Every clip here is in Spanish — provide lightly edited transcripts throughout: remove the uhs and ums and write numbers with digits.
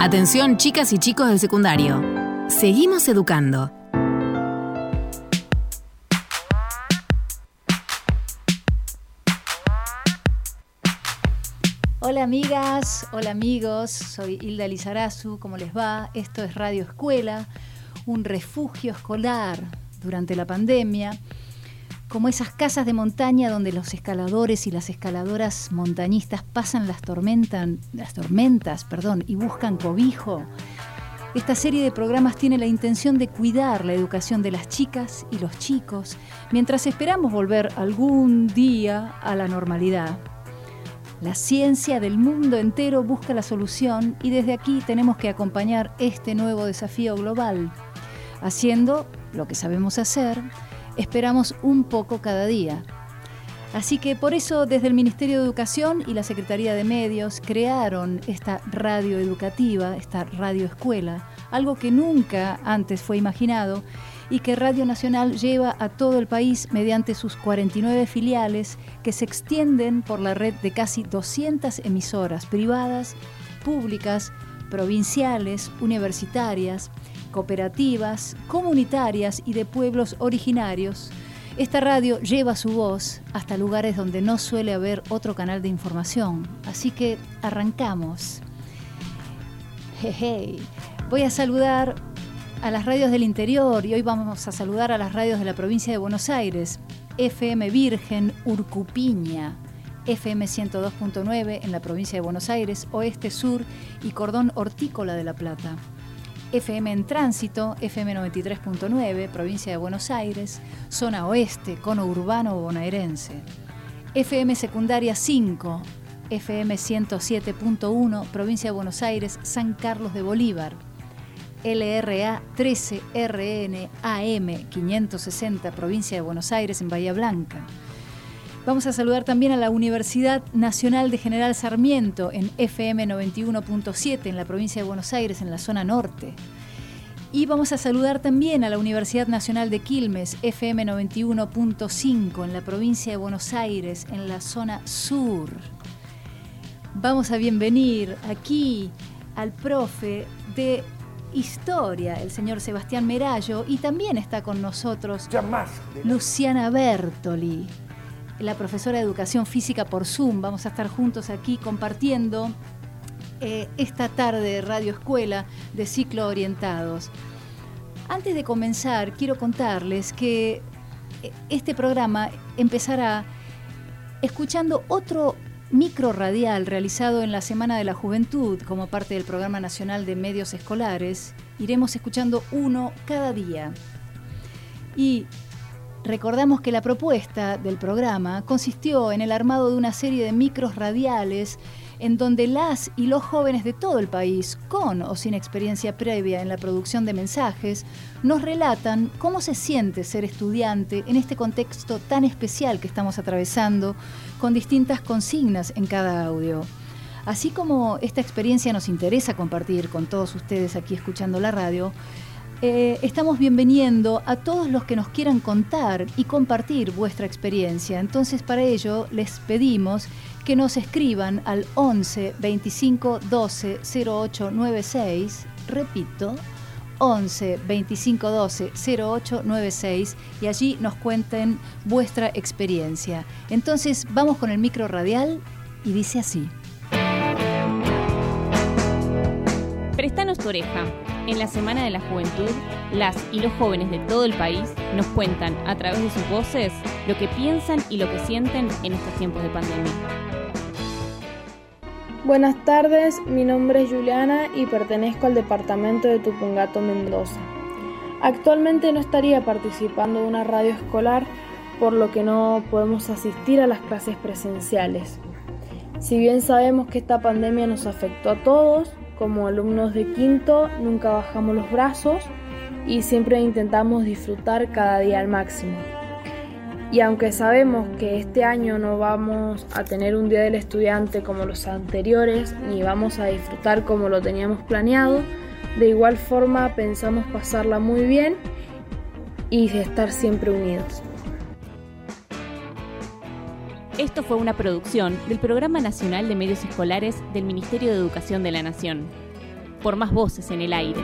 Atención, chicas y chicos del secundario. Seguimos educando. Hola amigas, hola amigos, soy Hilda Lizarazu, ¿cómo les va? Esto es Radio Escuela, un refugio escolar durante la pandemia, como esas casas de montaña donde los escaladores y las escaladoras montañistas pasan las tormentas, y buscan cobijo. Esta serie de programas tiene la intención de cuidar la educación de las chicas y los chicos mientras esperamos volver algún día a la normalidad. La ciencia del mundo entero busca la solución y desde aquí tenemos que acompañar este nuevo desafío global. Haciendo lo que sabemos hacer, esperamos un poco cada día. Así que por eso desde el Ministerio de Educación y la Secretaría de Medios crearon esta radio educativa, esta radio escuela, algo que nunca antes fue imaginado y que Radio Nacional lleva a todo el país mediante sus 49 filiales que se extienden por la red de casi 200 emisoras privadas, públicas, provinciales, universitarias, cooperativas, comunitarias y de pueblos originarios. Esta radio lleva su voz hasta lugares donde no suele haber otro canal de información. Así que arrancamos. Voy a saludar a las radios del interior y hoy vamos a saludar a las radios de la provincia de Buenos Aires. FM Virgen Urcupiña, FM 102.9 en la provincia de Buenos Aires, Oeste, Sur y Cordón Hortícola de La Plata. FM en Tránsito, FM 93.9, provincia de Buenos Aires, zona oeste, cono urbano bonaerense. FM Secundaria 5, FM 107.1, provincia de Buenos Aires, San Carlos de Bolívar. LRA 13 RN AM 560, provincia de Buenos Aires, en Bahía Blanca. Vamos a saludar también a la Universidad Nacional de General Sarmiento en FM 91.7 en la provincia de Buenos Aires, en la zona norte. Y vamos a saludar también a la Universidad Nacional de Quilmes, FM 91.5 en la provincia de Buenos Aires, en la zona sur. Vamos a bienvenir aquí al profe de Historia, el señor Sebastián Merallo, y también está con nosotros Luciana Bertoli, la profesora de Educación Física por Zoom. Vamos a estar juntos aquí compartiendo esta tarde de Radio Escuela de Ciclo Orientados. Antes de comenzar, quiero contarles que este programa empezará escuchando otro micro radial realizado en la Semana de la Juventud como parte del Programa Nacional de Medios Escolares. Iremos escuchando uno cada día. Y recordamos que la propuesta del programa consistió en el armado de una serie de micros radiales en donde las y los jóvenes de todo el país, con o sin experiencia previa en la producción de mensajes, nos relatan cómo se siente ser estudiante en este contexto tan especial que estamos atravesando, con distintas consignas en cada audio. Así como esta experiencia nos interesa compartir con todos ustedes aquí escuchando la radio, estamos bienveniendo a todos los que nos quieran contar y compartir vuestra experiencia. Entonces, para ello, les pedimos que nos escriban al 11 25 12 08 96, repito, 11 25 12 08 96, y allí nos cuenten vuestra experiencia. Entonces, vamos con el micro radial y dice así. Prestanos tu oreja. En la Semana de la Juventud, las y los jóvenes de todo el país nos cuentan a través de sus voces lo que piensan y lo que sienten en estos tiempos de pandemia. Buenas tardes, mi nombre es Juliana y pertenezco al departamento de Tupungato, Mendoza. Actualmente no estaría participando de una radio escolar, por lo que no podemos asistir a las clases presenciales. Si bien sabemos que esta pandemia nos afectó a todos, como alumnos de quinto nunca bajamos los brazos y siempre intentamos disfrutar cada día al máximo. Y aunque sabemos que este año no vamos a tener un Día del Estudiante como los anteriores, ni vamos a disfrutar como lo teníamos planeado, de igual forma pensamos pasarla muy bien y estar siempre unidos. Esto fue una producción del Programa Nacional de Medios Escolares del Ministerio de Educación de la Nación. por más voces en el aire.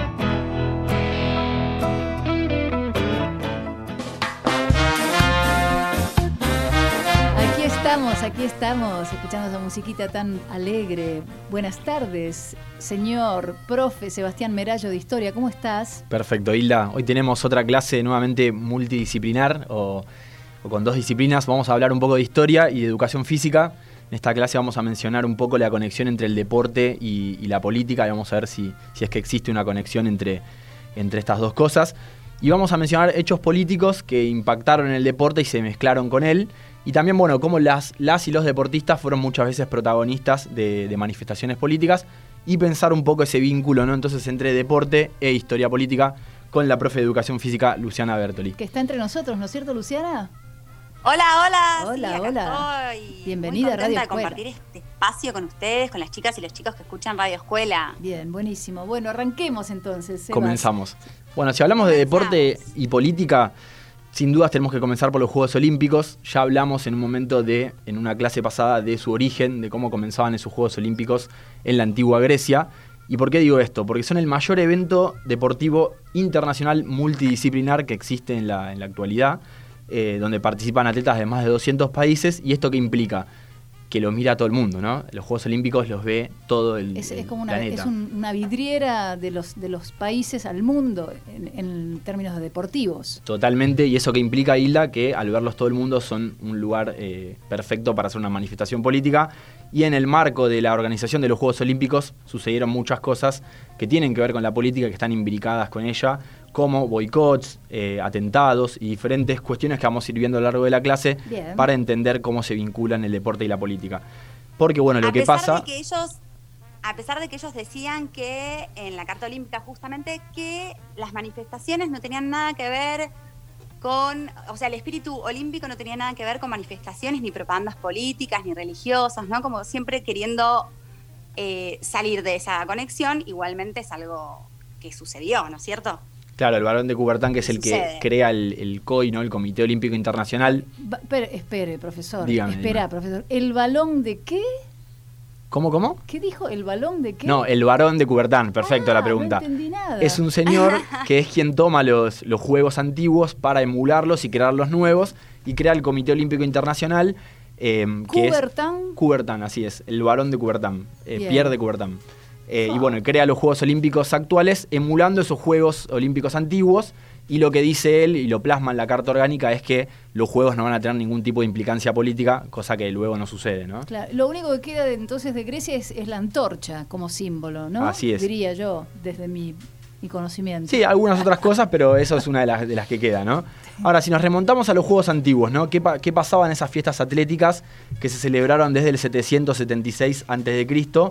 Aquí estamos, escuchando esa musiquita tan alegre. Buenas tardes, señor profe Sebastián Merallo de Historia, ¿cómo estás? Perfecto, Hilda. Hoy tenemos otra clase nuevamente multidisciplinar o con dos disciplinas. Vamos a hablar un poco de historia y de educación física. En esta clase vamos a mencionar un poco la conexión entre el deporte y la política y vamos a ver si es que existe una conexión entre estas dos cosas. Y vamos a mencionar hechos políticos que impactaron en el deporte y se mezclaron con él. Y también, bueno, cómo las y los deportistas fueron muchas veces protagonistas de manifestaciones políticas y pensar un poco ese vínculo, ¿no? Entonces, entre deporte e historia política con la profe de educación física, Luciana Bertoli. Que está entre nosotros, ¿no es cierto, Luciana? Hola. Hola, sí, hola. Estoy Bienvenida a Radio Escuela. De compartir este espacio con ustedes, con las chicas y los chicos que escuchan Radio Escuela. Bien, buenísimo. Bueno, arranquemos entonces, Sebas. Comenzamos. Bueno, si hablamos de deporte y política, sin dudas tenemos que comenzar por los Juegos Olímpicos. Ya hablamos en un momento en una clase pasada de su origen, de cómo comenzaban esos Juegos Olímpicos en la antigua Grecia. ¿Y por qué digo esto? Porque son el mayor evento deportivo internacional multidisciplinar que existe en la actualidad, donde participan atletas de más de 200 países. ¿Y esto qué implica? Que lo mira todo el mundo, ¿no? Los Juegos Olímpicos los ve todo el planeta. Es una vidriera de los países al mundo en términos deportivos. Totalmente, y eso que implica, Hilda, que al verlos todo el mundo son un lugar perfecto para hacer una manifestación política. Y en el marco de la organización de los Juegos Olímpicos sucedieron muchas cosas que tienen que ver con la política, que están imbricadas con ella, como boicots, atentados y diferentes cuestiones que vamos a ir viendo a lo largo de la clase. Bien. Para entender cómo se vinculan el deporte y la política. Porque, bueno, lo que pasa... A pesar de que ellos decían que en la Carta Olímpica justamente que las manifestaciones no tenían nada que ver con... O sea, el espíritu olímpico no tenía nada que ver con manifestaciones ni propagandas políticas ni religiosas, ¿no? Como siempre queriendo salir de esa conexión, igualmente es algo que sucedió, ¿no es cierto? Claro, el Barón de Coubertin, que es el que crea el COI, ¿no? El Comité Olímpico Internacional. Espere, profesor. Dígame. Profesor. ¿El balón de qué? ¿Cómo? ¿Qué dijo? ¿El balón de qué? No, el Barón de Coubertin. Perfecto, la pregunta. No entendí nada. Es un señor que es quien toma los juegos antiguos para emularlos y crear los nuevos y crea el Comité Olímpico Internacional. Coubertin, así es. El Barón de Coubertin. Pierre de Coubertin. Y bueno, crea los Juegos Olímpicos actuales emulando esos Juegos Olímpicos antiguos, y lo que dice él y lo plasma en la Carta Orgánica es que los Juegos no van a tener ningún tipo de implicancia política, cosa que luego no sucede, ¿no? Claro, lo único que queda entonces de Grecia es la antorcha como símbolo, ¿no? Así es. Diría yo, desde mi conocimiento. Sí, algunas otras cosas, pero eso es una de las que queda, ¿no? Ahora, si nos remontamos a los Juegos antiguos, ¿no? ¿Qué pasaba en esas fiestas atléticas que se celebraron desde el 776 a.C.,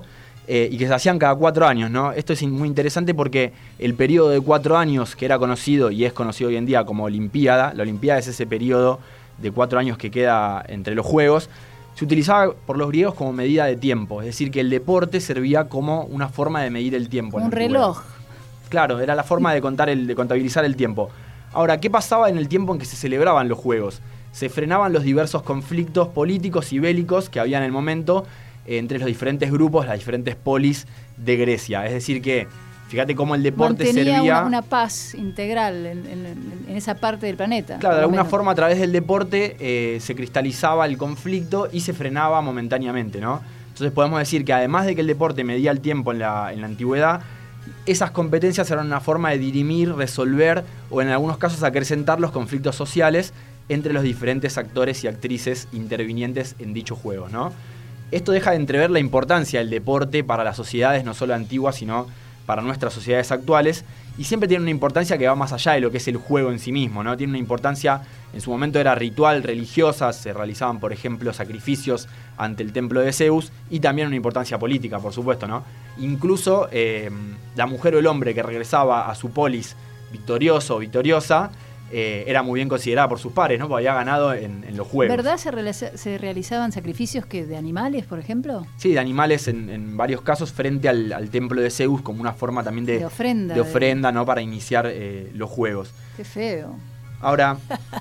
y que se hacían cada 4 años, ¿no? Esto es muy interesante porque el periodo de 4 años, que era conocido y es conocido hoy en día como Olimpiada, la Olimpiada es ese periodo de 4 años que queda entre los Juegos, se utilizaba por los griegos como medida de tiempo, es decir, que el deporte servía como una forma de medir el tiempo. Un reloj. Claro, era la forma de contabilizar el tiempo. Ahora, ¿qué pasaba en el tiempo en que se celebraban los Juegos? Se frenaban los diversos conflictos políticos y bélicos que había en el momento entre los diferentes grupos, las diferentes polis de Grecia. Es decir que, fíjate cómo el deporte servía... una paz integral en esa parte del planeta. Claro, de alguna forma a través del deporte se cristalizaba el conflicto y se frenaba momentáneamente, ¿no? Entonces podemos decir que además de que el deporte medía el tiempo en la antigüedad, esas competencias eran una forma de dirimir, resolver o en algunos casos acrecentar los conflictos sociales entre los diferentes actores y actrices intervinientes en dichos juegos, ¿no? Esto deja de entrever la importancia del deporte para las sociedades no solo antiguas, sino para nuestras sociedades actuales, y siempre tiene una importancia que va más allá de lo que es el juego en sí mismo, ¿no? Tiene una importancia, en su momento era ritual, religiosa, se realizaban, por ejemplo, sacrificios ante el templo de Zeus, y también una importancia política, por supuesto, ¿no? Incluso la mujer o el hombre que regresaba a su polis victorioso o victoriosa, era muy bien considerada por sus pares, ¿no? Porque había ganado en los juegos. ¿Verdad se realizaban sacrificios de animales, por ejemplo? Sí, de animales en varios casos frente al templo de Zeus como una forma también de ofrenda, ¿no? Para iniciar los juegos. Qué feo. Ahora,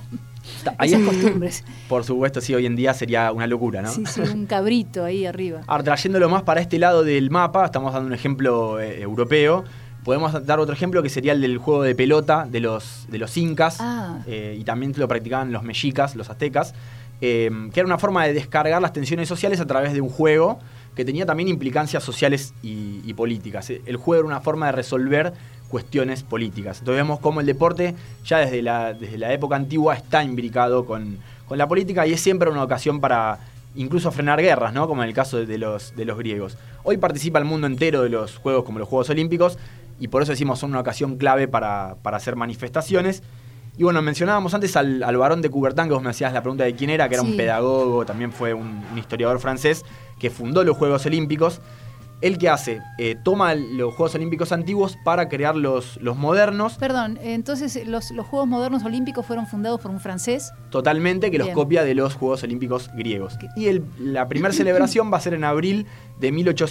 esas costumbres. Por supuesto, sí, hoy en día sería una locura, ¿no? Sí, un cabrito ahí arriba. Ahora, trayéndolo más para este lado del mapa, estamos dando un ejemplo europeo. Podemos dar otro ejemplo que sería el del juego de pelota de los incas, y también lo practicaban los mexicas, los aztecas, que era una forma de descargar las tensiones sociales a través de un juego que tenía también implicancias sociales y políticas. El juego era una forma de resolver cuestiones políticas. Entonces vemos cómo el deporte ya desde la época antigua está imbricado con la política y es siempre una ocasión para incluso frenar guerras, ¿no? Como en el caso de los griegos. Hoy participa el mundo entero de los juegos como los Juegos Olímpicos y por eso decimos son una ocasión clave para hacer manifestaciones. Y bueno, mencionábamos antes al Barón de Coubertin, que vos me hacías la pregunta de quién era, que era un pedagogo, también fue un historiador francés que fundó los Juegos Olímpicos. ¿Él qué hace? Toma los Juegos Olímpicos antiguos para crear los modernos. Perdón, entonces los Juegos Modernos Olímpicos fueron fundados por un francés. Totalmente, que los copia de los Juegos Olímpicos griegos. Y la primera celebración va a ser en abril de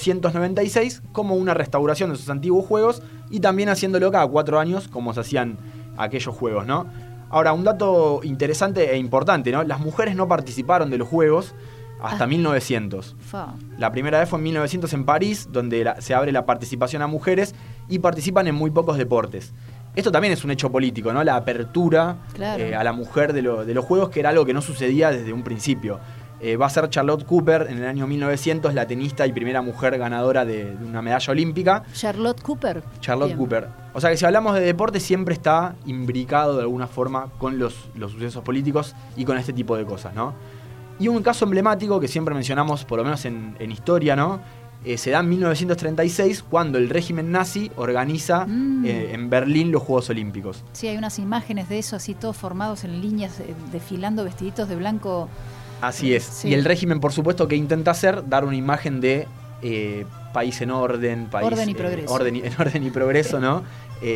1896 como una restauración de esos antiguos juegos y también haciéndolo cada 4 años como se hacían aquellos juegos, ¿no? Ahora, un dato interesante e importante, ¿no? Las mujeres no participaron de los juegos hasta 1900. La primera vez fue en 1900 en París, donde se abre la participación a mujeres y participan en muy pocos deportes. Esto también es un hecho político, ¿no? La apertura a la mujer de los juegos, que era algo que no sucedía desde un principio. Va a ser Charlotte Cooper en el año 1900, la tenista y primera mujer ganadora de una medalla olímpica. Charlotte Cooper. O sea que si hablamos de deporte siempre está imbricado de alguna forma con los sucesos políticos y con este tipo de cosas, ¿no? Y un caso emblemático que siempre mencionamos, por lo menos en historia, ¿no? Se da en 1936 cuando el régimen nazi organiza en Berlín los Juegos Olímpicos. Sí, hay unas imágenes de eso, así todos formados en líneas, desfilando vestiditos de blanco. Así es. Sí. Y el régimen, por supuesto, que intenta hacer, dar una imagen de país en orden, orden y progreso. Orden y progreso, ¿no?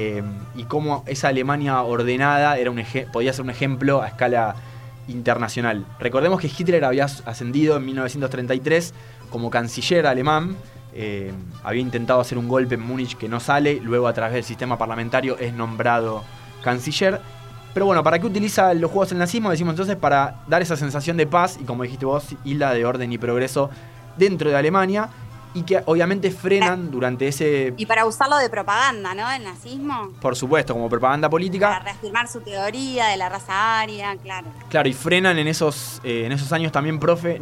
Y cómo esa Alemania ordenada podía ser un ejemplo a escala internacional. Recordemos que Hitler había ascendido en 1933 como canciller alemán, había intentado hacer un golpe en Múnich que no sale, luego a través del sistema parlamentario es nombrado canciller. Pero bueno, ¿para qué utiliza los juegos el nazismo? Decimos entonces para dar esa sensación de paz y, como dijiste vos, Hilda, de orden y progreso dentro de Alemania, y que obviamente frenan durante ese... Y para usarlo de propaganda, ¿no? El nazismo. Por supuesto, como propaganda política. Para reafirmar su teoría de la raza aria, claro. Claro, y frenan en esos años también,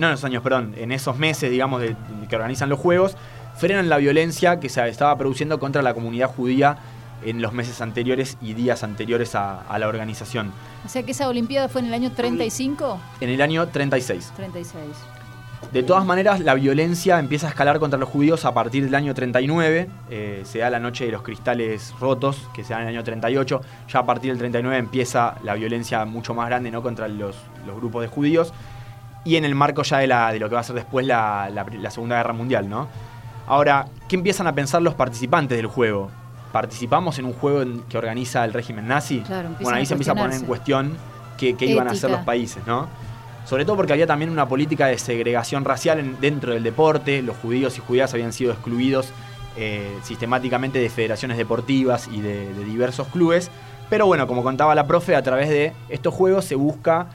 en esos meses, digamos, que organizan los Juegos, frenan la violencia que se estaba produciendo contra la comunidad judía en los meses anteriores y días anteriores a la organización. O sea que esa Olimpiada fue en el año 35. En el año 36. 36. De todas maneras, la violencia empieza a escalar contra los judíos a partir del año 39. Se da la noche de los cristales rotos, que se da en el año 38. Ya a partir del 39 empieza la violencia mucho más grande, ¿no? Contra los grupos de judíos. Y en el marco ya de lo que va a ser después la Segunda Guerra Mundial, ¿no? Ahora, ¿qué empiezan a pensar los participantes del juego? ¿Participamos en un juego que organiza el régimen nazi? Claro, bueno, ahí se empieza a poner en cuestión qué iban a hacer los países, ¿no? Sobre todo porque había también una política de segregación racial dentro del deporte. Los judíos y judías habían sido excluidos sistemáticamente de federaciones deportivas y de diversos clubes. Pero bueno, como contaba la profe, a través de estos juegos se busca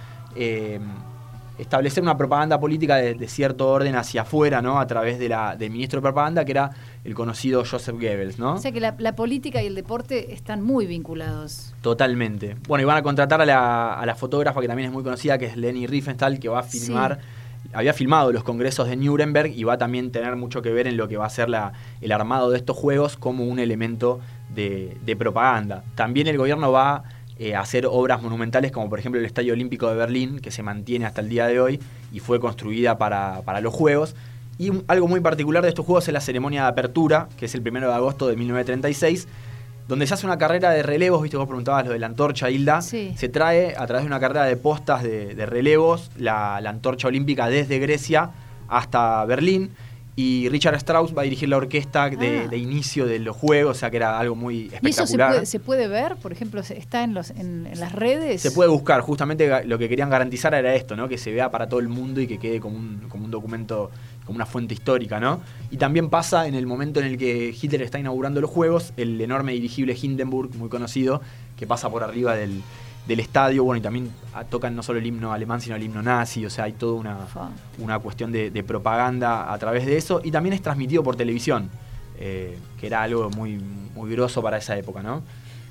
establecer una propaganda política de cierto orden hacia afuera, ¿no? A través del ministro de propaganda, que era el conocido Joseph Goebbels, ¿no? O sea que la política y el deporte están muy vinculados. Totalmente. Bueno, y van a contratar a la fotógrafa que también es muy conocida, que es Leni Riefenstahl, que va a filmar, había filmado los congresos de Nuremberg y va a también tener mucho que ver en lo que va a ser el armado de estos juegos como un elemento de propaganda. También el gobierno va hacer obras monumentales como por ejemplo el Estadio Olímpico de Berlín, que se mantiene hasta el día de hoy y fue construida para los Juegos. Y algo muy particular de estos Juegos es la ceremonia de apertura, que es el 1 de agosto de 1936, donde se hace una carrera de relevos. Viste, vos preguntabas lo de la antorcha, Hilda. Sí. Se trae a través de una carrera de postas de relevos la antorcha olímpica desde Grecia hasta Berlín. Y Richard Strauss va a dirigir la orquesta de inicio de los Juegos, o sea que era algo muy espectacular. ¿Y eso se puede ver? Por ejemplo, ¿está en las redes? Se puede buscar, justamente lo que querían garantizar era esto, ¿no? Que se vea para todo el mundo y que quede como un documento, como una fuente histórica, ¿no? Y también pasa en el momento en el que Hitler está inaugurando los Juegos, el enorme dirigible Hindenburg, muy conocido, que pasa por arriba del del estadio, bueno, y también tocan no solo el himno alemán, sino el himno nazi, o sea, hay toda una cuestión de propaganda a través de eso, y también es transmitido por televisión, que era algo muy, muy groso para esa época, ¿no?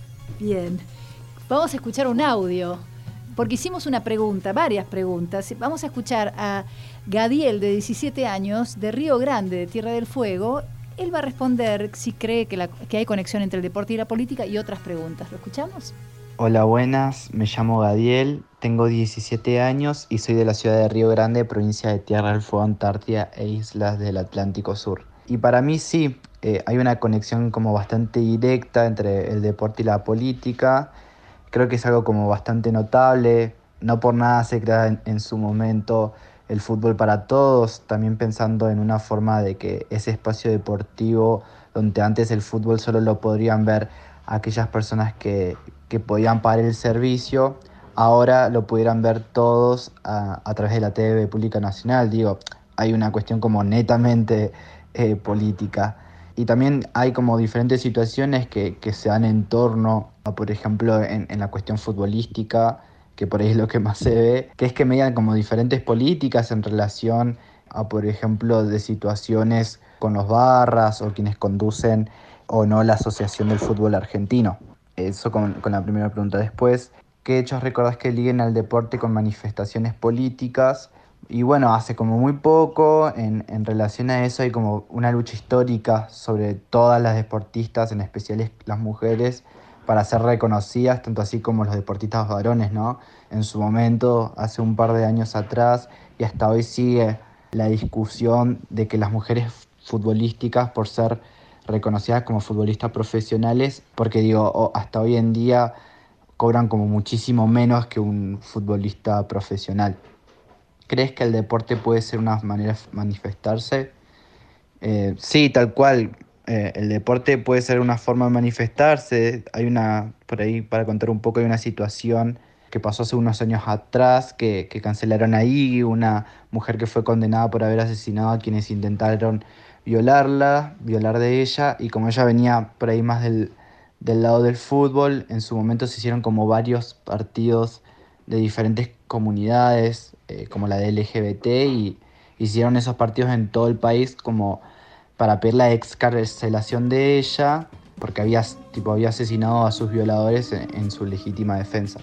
Bien, vamos a escuchar un audio, porque hicimos una pregunta, varias preguntas. Vamos a escuchar a Gadiel, de 17 años, de Río Grande, de Tierra del Fuego. Él va a responder si cree que hay conexión entre el deporte y la política y otras preguntas. ¿Lo escuchamos? Hola, buenas. Me llamo Gadiel, tengo 17 años y soy de la ciudad de Río Grande, provincia de Tierra del Fuego, Antártida e islas del Atlántico Sur. Y para mí sí, hay una conexión como bastante directa entre el deporte y la política. Creo que es algo como bastante notable. No por nada se crea en su momento el fútbol para todos, también pensando en una forma de que ese espacio deportivo donde antes el fútbol solo lo podrían ver aquellas personas que podían pagar el servicio, ahora lo pudieran ver todos a través de la TV Pública Nacional. Digo, hay una cuestión como netamente política. Y también hay como diferentes situaciones que se dan en torno a, por ejemplo, en la cuestión futbolística, que por ahí es lo que más se ve, que es que median como diferentes políticas en relación a, por ejemplo, de situaciones con los barras o quienes conducen o no la Asociación del Fútbol Argentino. Eso con la primera pregunta. Después, ¿qué hechos recordás que liguen al deporte con manifestaciones políticas? Y bueno, hace como muy poco, en relación a eso, hay como una lucha histórica sobre todas las deportistas, en especial las mujeres, para ser reconocidas, tanto así como los deportistas varones, ¿no? En su momento, hace un par de años atrás, y hasta hoy sigue la discusión de que las mujeres futbolísticas, por ser reconocidas como futbolistas profesionales, porque digo, hasta hoy en día cobran como muchísimo menos que un futbolista profesional. ¿Crees que el deporte puede ser una manera de manifestarse? Sí, tal cual. El deporte puede ser una forma de manifestarse. Hay por ahí para contar un poco, hay una situación que pasó hace unos años atrás, que cancelaron ahí, una mujer que fue condenada por haber asesinado a quienes intentaron violar de ella, y como ella venía por ahí más del lado del fútbol, en su momento se hicieron como varios partidos de diferentes comunidades, como la de LGBT, y hicieron esos partidos en todo el país como para pedir la excarcelación de ella, porque había asesinado a sus violadores en su legítima defensa.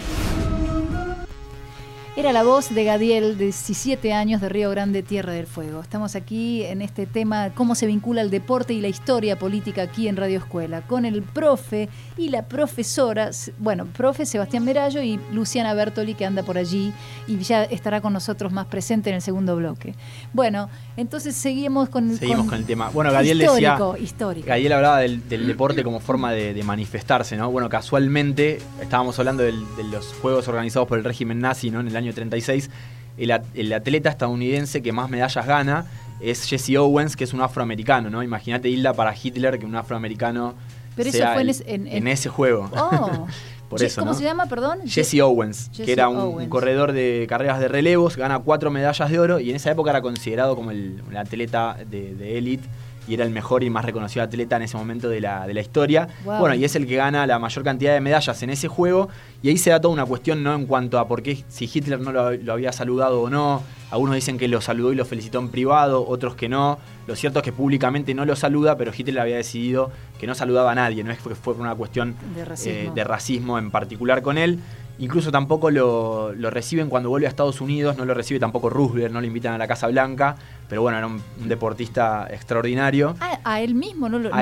Era la voz de Gadiel, de 17 años, de Río Grande, Tierra del Fuego. Estamos aquí en este tema, cómo se vincula el deporte y la historia política aquí en Radio Escuela, con el profe y la profesora, profe Sebastián Merallo y Luciana Bertoli, que anda por allí y ya estará con nosotros más presente en el segundo bloque. Bueno, entonces seguimos con el tema. Bueno, Gadiel histórico. Gadiel hablaba del deporte como forma de manifestarse, ¿no? Bueno, casualmente estábamos hablando de los juegos organizados por el régimen nazi, ¿no? En el año 36, el atleta estadounidense que más medallas gana es Jesse Owens, que es un afroamericano, ¿no? Imagínate, Hilda, para Hitler que un afroamericano sea eso fue en ese juego. Oh. Por eso, ¿Cómo se llama, perdón? Jesse Owens, que era un corredor de carreras de relevos, gana 4 medallas de oro y en esa época era considerado como el atleta de élite y era el mejor y más reconocido atleta en ese momento de la historia. Wow. Bueno, y es el que gana la mayor cantidad de medallas en ese juego, y ahí se da toda una cuestión, ¿no? En cuanto a por qué, si Hitler no lo había saludado o no. Algunos dicen que lo saludó y lo felicitó en privado, otros que no. Lo cierto es que públicamente no lo saluda, pero Hitler había decidido que no saludaba a nadie, no es que fue por una cuestión de racismo en particular con él. Incluso tampoco lo reciben cuando vuelve a Estados Unidos, no lo recibe tampoco Roosevelt, no lo invitan a la Casa Blanca, pero bueno, era un deportista extraordinario. ¿A él mismo no lo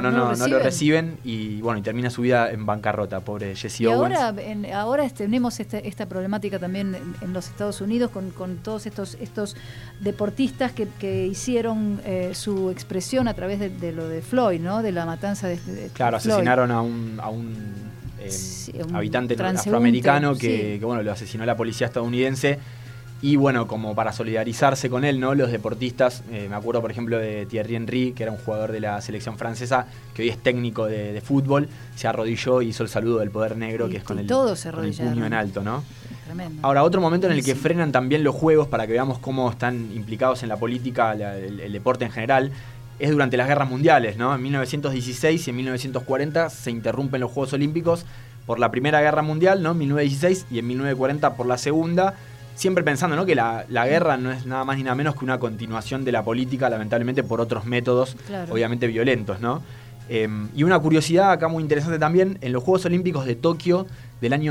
reciben? Y bueno, y termina su vida en bancarrota, pobre Jesse Owens. Ahora tenemos esta problemática también en los Estados Unidos con todos estos deportistas que hicieron su expresión a través de lo de Floyd, ¿no? De la matanza de Claro, Floyd. Asesinaron a un habitante afroamericano que bueno, lo asesinó la policía estadounidense, y bueno, como para solidarizarse con él, ¿no? Los deportistas, me acuerdo por ejemplo de Thierry Henry, que era un jugador de la selección francesa, que hoy es técnico de fútbol, se arrodilló y hizo el saludo del poder negro, que es con el puño en alto, ¿no? Tremendo. Ahora, otro momento en el que frenan también los juegos, para que veamos cómo están implicados en la política, el deporte en general, es durante las guerras mundiales, ¿no? En 1916 y en 1940 se interrumpen los Juegos Olímpicos por la Primera Guerra Mundial, ¿no? 1916, y en 1940 por la Segunda, siempre pensando, ¿no? que la guerra no es nada más ni nada menos que una continuación de la política, lamentablemente por otros métodos, obviamente violentos, ¿no? Y una curiosidad acá muy interesante también, en los Juegos Olímpicos de Tokio del año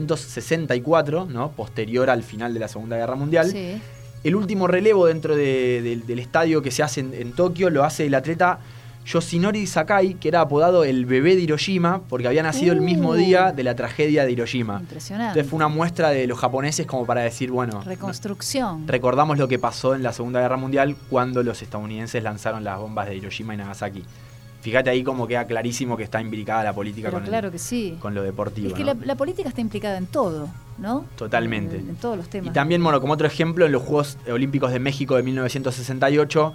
1964, ¿no? Posterior al final de la Segunda Guerra Mundial, el último relevo dentro del estadio que se hace en Tokio lo hace el atleta Yoshinori Sakai, que era apodado el bebé de Hiroshima, porque había nacido el mismo día de la tragedia de Hiroshima. Impresionante. Entonces fue una muestra de los japoneses como para decir, bueno... Reconstrucción. Recordamos lo que pasó en la Segunda Guerra Mundial cuando los estadounidenses lanzaron las bombas de Hiroshima y Nagasaki. Fíjate ahí como queda clarísimo que está implicada la política con lo deportivo. Es que ¿no? la política está implicada en todo, ¿no? Totalmente. En todos los temas. Y también, bueno, como otro ejemplo, en los Juegos Olímpicos de México de 1968...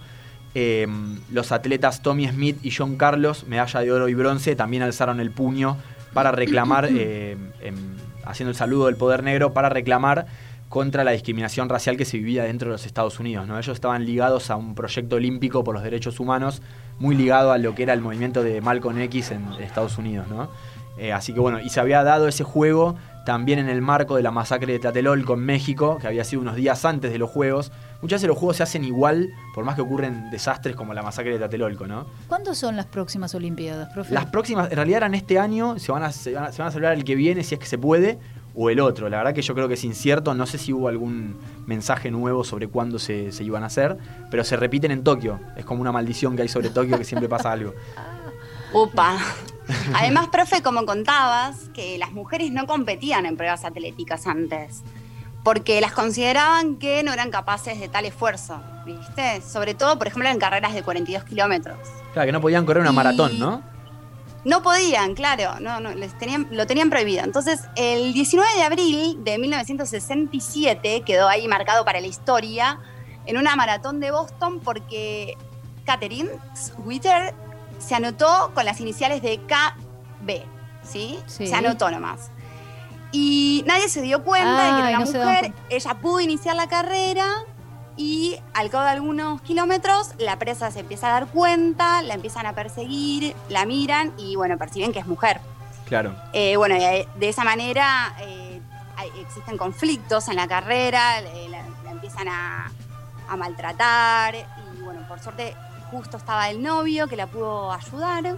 los atletas Tommy Smith y John Carlos, medalla de oro y bronce, también alzaron el puño para reclamar, haciendo el saludo del poder negro, para reclamar contra la discriminación racial que se vivía dentro de los Estados Unidos, ¿no? Ellos estaban ligados a un proyecto olímpico por los derechos humanos, muy ligado a lo que era el movimiento de Malcolm X en Estados Unidos, ¿no? Así que bueno, y se había dado ese juego también en el marco de la masacre de Tlatelolco en México, que había sido unos días antes de los Juegos. Muchas veces los Juegos se hacen igual, por más que ocurren desastres como la masacre de Tlatelolco, ¿no? ¿Cuándo son las próximas Olimpiadas, profe? Las próximas, en realidad eran este año, se van a celebrar el que viene, si es que se puede, o el otro. La verdad que yo creo que es incierto, no sé si hubo algún mensaje nuevo sobre cuándo se iban a hacer, pero se repiten en Tokio. Es como una maldición que hay sobre Tokio, que siempre pasa algo. Upa. Además, profe, como contabas, que las mujeres no competían en pruebas atléticas antes, porque las consideraban que no eran capaces de tal esfuerzo, ¿viste? Sobre todo, por ejemplo, en carreras de 42 kilómetros. Claro, que no podían correr una maratón, ¿no? No podían, claro, lo tenían prohibido. Entonces, el 19 de abril de 1967 quedó ahí marcado para la historia en una maratón de Boston porque Catherine Sweeter se anotó con las iniciales de KB, ¿sí? Se anotó nomás. Y nadie se dio cuenta de que era una mujer. Ella pudo iniciar la carrera y al cabo de algunos kilómetros la prensa se empieza a dar cuenta, la empiezan a perseguir, la miran y bueno, perciben que es mujer. Claro. Bueno, de esa manera existen conflictos en la carrera, la empiezan a maltratar y bueno, por suerte justo estaba el novio que la pudo ayudar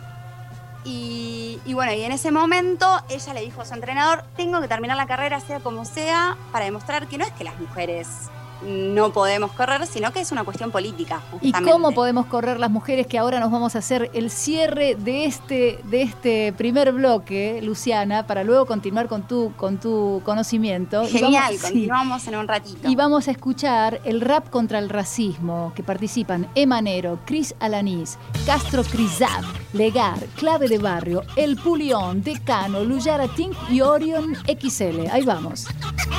y bueno, y en ese momento ella le dijo a su entrenador: tengo que terminar la carrera sea como sea, para demostrar que no es que las mujeres no podemos correr, sino que es una cuestión política, justamente. ¿Y cómo podemos correr las mujeres? Que ahora nos vamos a hacer el cierre de este primer bloque, Luciana, para luego continuar con tu conocimiento. Genial, continuamos en un ratito. Y vamos a escuchar el rap contra el racismo, que participan Emanero, Cris Alanís, Castro Crisab, Legar, Clave de Barrio, El Pulión, Decano, Luyara Tink y Orion XL. Ahí vamos.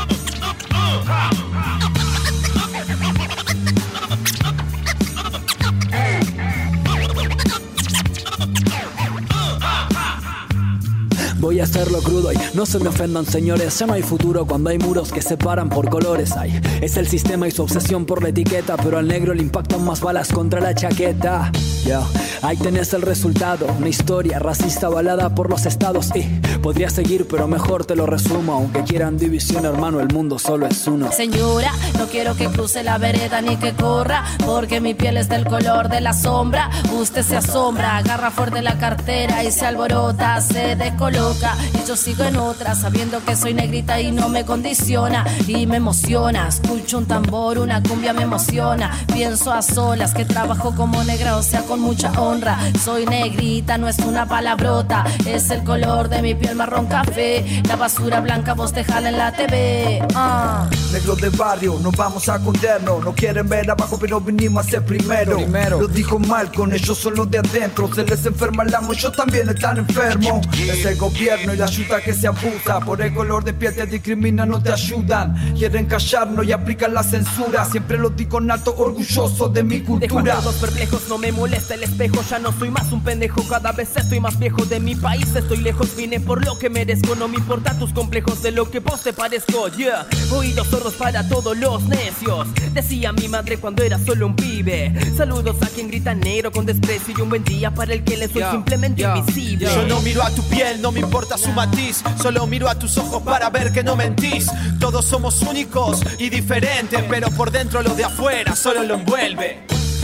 Voy a hacerlo crudo y no se me ofendan, señores. Ya no hay futuro cuando hay muros que separan por colores. Ay, es el sistema y su obsesión por la etiqueta, pero al negro le impactan más balas contra la chaqueta. Yo, ahí tenés el resultado, una historia racista avalada por los estados. Y podría seguir, pero mejor te lo resumo. Aunque quieran división, hermano, el mundo solo es uno. Señora, no quiero que cruce la vereda ni que corra, porque mi piel es del color de la sombra. Usted se asombra, agarra fuerte la cartera y se alborota, se descoloca. Y yo sigo en otra, sabiendo que soy negrita y no me condiciona. Y me emociona, escucho un tambor, una cumbia me emociona. Pienso a solas que trabajo como negra, o sea con mucha honra. Soy negrita, no es una palabrota, es el color de mi piel marrón café. La basura blanca vos dejala en la TV. Negros de barrio, no vamos a escondernos. No quieren ver abajo, pero vinimos a ser primero. Lo dijo Malcolm, ellos son los de adentro. Se les enferma el amo, ellos también están enfermos. Es el gobierno y la ayuda que se abusa. Por el color de piel te discriminan, no te ayudan. Quieren callarnos y aplican la censura. Siempre lo digo en alto, orgulloso de mi cultura. Dejo a todos perplejos, no me molesta el espejo. Ya no soy más un pendejo, cada vez estoy más viejo. De mi país estoy lejos, vine por lo que merezco. No me importan tus complejos de lo que vos te parezco, yeah. Oídos sordos para todos los necios, decía mi madre cuando era solo un pibe. Saludos a quien grita negro con desprecio y un buen día para el que le soy simplemente invisible. Yo no miro a tu piel, no me importa su matiz. Solo miro a tus ojos para ver que no mentís. Todos somos únicos y diferentes, pero por dentro lo de afuera solo lo envuelve.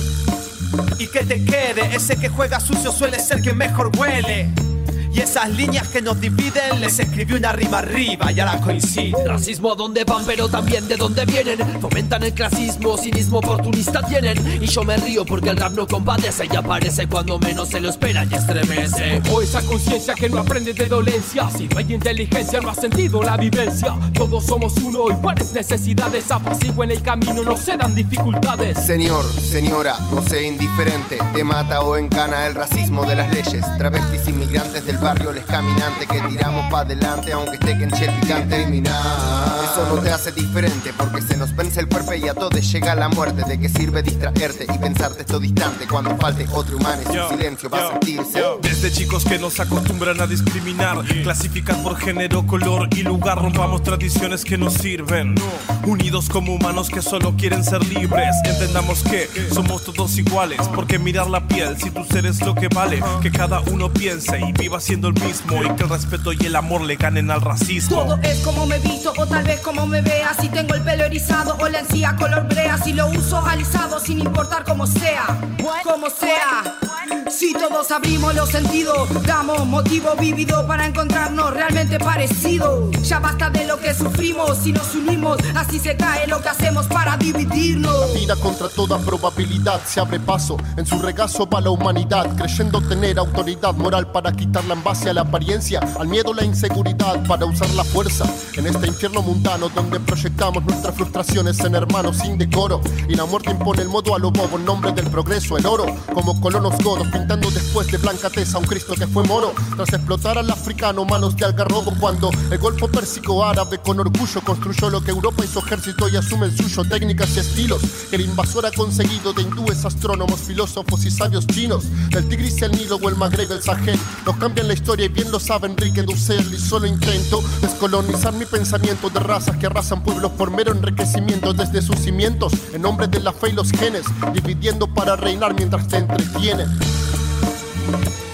Y que te quede, ese que juega sucio suele ser quien mejor huele. Y esas líneas que nos dividen les escribí una rima arriba y ahora coincide. Racismo a dónde van pero también de dónde vienen. Fomentan el clasismo, cinismo oportunista tienen. Y yo me río porque el rap no compadece y aparece cuando menos se lo espera y estremece. O esa conciencia que no aprende de dolencia. Si no hay inteligencia no ha sentido la vivencia. Todos somos uno, iguales necesidades. Apacigua en el camino, no se dan dificultades. Señor, señora, no sea indiferente. Te mata o encana el racismo de las leyes. Travestis inmigrantes del barrio, les caminantes que tiramos pa' adelante aunque esté que en che picante. Eso no te hace diferente porque se nos vence el cuerpo y a todos llega la muerte. ¿De qué sirve distraerte y pensarte esto distante cuando falte otro humano y su silencio va a sentirse? Desde chicos que nos acostumbran a discriminar, clasificar por género, color y lugar, rompamos tradiciones que nos sirven. Unidos como humanos que solo quieren ser libres, entendamos que somos todos iguales. Porque mirar la piel si tu ser es lo que vale, que cada uno piense y viva siendo el mismo y que el respeto y el amor le ganen al racismo. Todo es como me visto o tal vez como me veas. Si tengo el pelo erizado o la encía color brea. Si lo uso alisado sin importar cómo sea. Como sea. Si todos abrimos los sentidos, damos motivo vívido para encontrarnos realmente parecidos. Ya basta de lo que sufrimos. Si nos unimos, así se cae lo que hacemos para dividirnos. La vida contra toda probabilidad se abre paso. En su regazo va la humanidad, creyendo tener autoridad moral para quitarla en base a la apariencia, al miedo, la inseguridad, para usar la fuerza en este infierno mundano donde proyectamos nuestras frustraciones en hermanos sin decoro. Y la muerte impone el modo a lo bobo en nombre del progreso, el oro como colonos godos, pintando después de blanca tesa a un Cristo que fue moro tras explotar al africano manos de algarrobo. Cuando el golfo pérsico árabe con orgullo construyó lo que Europa y su ejército y asume el suyo, técnicas y estilos que el invasor ha conseguido de hindúes, astrónomos, filósofos y sabios chinos, del Tigris, el Nilo o el Magreb, el Sahel. Nos cambian la historia y bien lo sabe Enrique Dussel, y solo intento descolonizar mi pensamiento de razas que arrasan pueblos por mero enriquecimiento desde sus cimientos, en nombre de la fe y los genes, dividiendo para reinar mientras te entretienen.